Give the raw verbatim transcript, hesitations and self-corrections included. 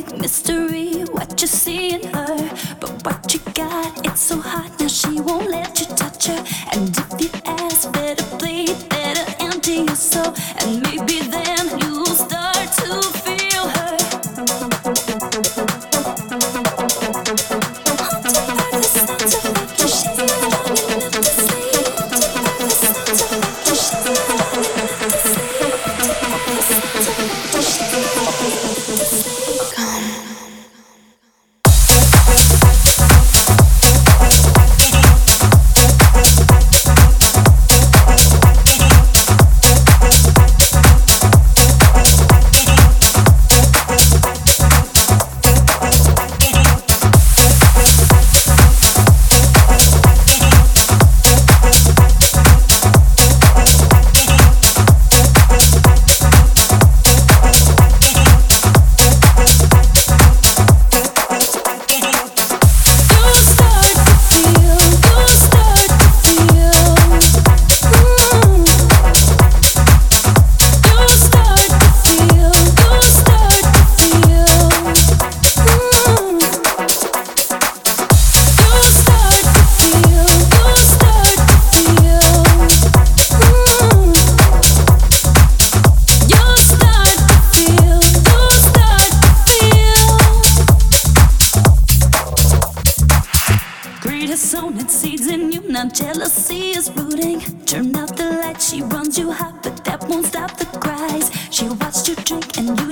big mystery what you see in her, but what you got, it's so hot now she won't let you touch her. And if you ask, better bleed, better empty your soul, and maybe then you'll start to feel her. Haunted by the sounds of laughter, she's not young enough to see. Haunted by the sounds of laughter, she's not young enough to see. Haunted by the sounds of laughter, she's not young enough to see. Come. Sown its seeds in you, now jealousy is rooting. Turn out the light, she runs you hot, but that won't stop the cries. She watched you drink and you